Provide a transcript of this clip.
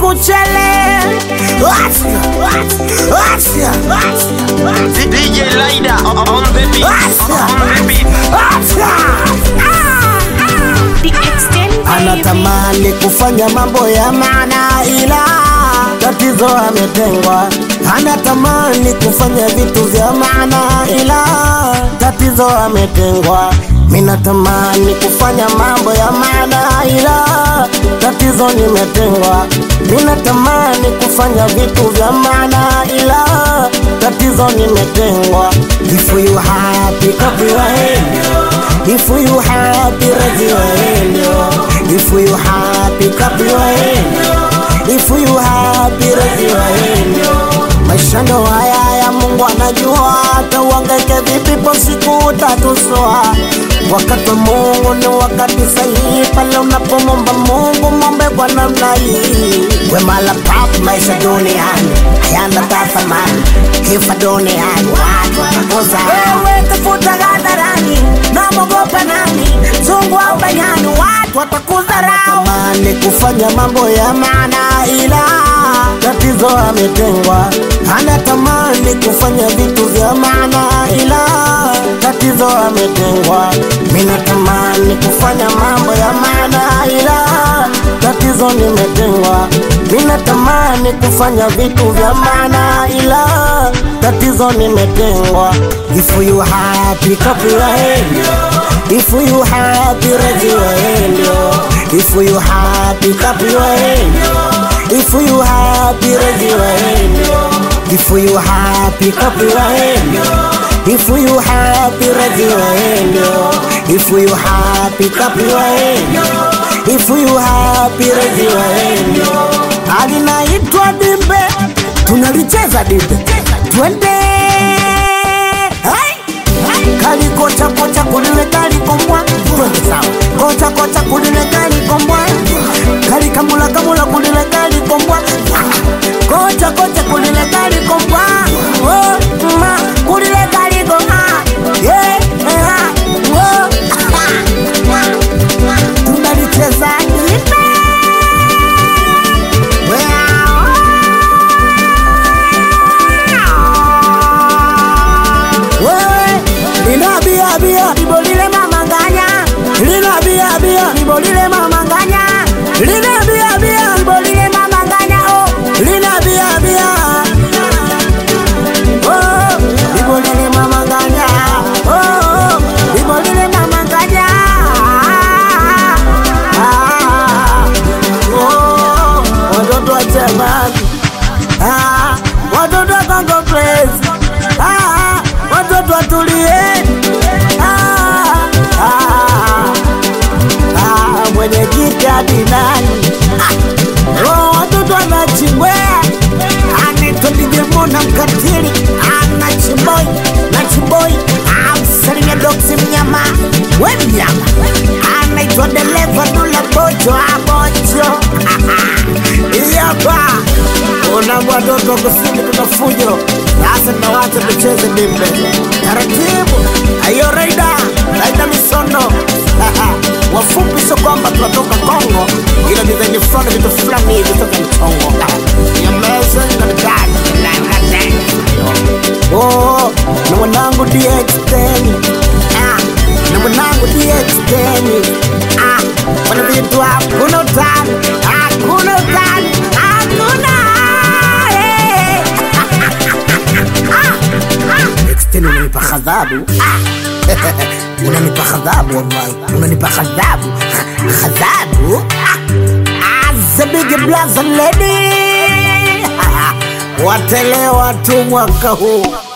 uchele. DJ Lida on the beat. Anatamani kufanya mambo ya maana ila tatizo ametengwa. Anatamani kufanya vitu vya maana ila tatizo ametengwa. Mina tamani kufanya mambo ya maana ila tatizo nimetengwa. Mina tamani kufanya vitu vya maana ila tatizo nimetengwa. If you happy copy wahenyo, if you happy razi wahenyo, if you happy copy wahenyo, if you happy razi wahenyo. Maisha ndo haya ya Mungu anajua, hata uhangaike vipi po siku utatusoa. Wakati wa Mungu ni wakati sahihi, pale unapomomba Mungu mombe kwa namna hii. Wema la papu maisha duniani hayana thamani, kifa duniani watu watakosa. Wewe tafuta hadharani na mogopa nani, zungu au banyani watu watakudharau. Anatamani kufanya mambo ya maana ila tatizo ametengwa. Anatamani kufanya vitu vya maana ila tatizo ametengwa. Mina tamani kufanya mambo ya maana ila tatizo nimetengwa. Mina tamani kufanya vitu vya maana ila tatizo nimetengwa. If you happy copy wahenyo, if you happy razi wahenyo, if you happy copy wahenyo, if you happy razi wahenyo, if you happy copy wahenyo, if you happy razi wahenyo, if you happy copy wahenyo, if you happy razi wahenyo. Alinaitwa dimbe, tunalicheza dimbe, twende. Kali kocha kocha kulile kali kombwa, twende sawa. Kocha kocha kulile kali kombwa, kali kamula kamula kulile kali kombwa. Kocha kocha kulile kali kombwa, oh ma kulile kali kombwa, yeah oh. Tunalicheza dimbe. Lina bia bia ibolile mamanganya, lina bia bia ibolile mamanganya, lina bia bia ibolile mamanganya, oh lina bia bia, oh ibolile mamanganya, oh ibolile mamanganya, oh watoto wa Jamani, watoto wa Congo Place, watoto watulie. Mwenye kiti hadi nani, watoto wanachimbwe. Anaitwa DJ Mona mkatili, anachimboi na chimboi. Msalimia doksi mnyama, we mnyama. Anaitwa dereva dula bocho abocho. Iyapa unambu watoto kusini kuna fujo. Sasa na watu tucheze dimbe taratibu. Ayo Raida, Raida Misono. Wafupi so kwamba tunatoka Kongo, ila design fulani vitu fulani hivi kutoka Mtongo. Ya meza na mtani oh, na mwanangu DX10. Na mwanangu DX10. Wana vitu hakuna utani, hakuna utani, hakuna. DX10 unanipa khadhabu. Unanipa khadhabu wallahi, unanipa khadhabu. Khadhabu the big blaza lady. Watelewa tu mwaka huu.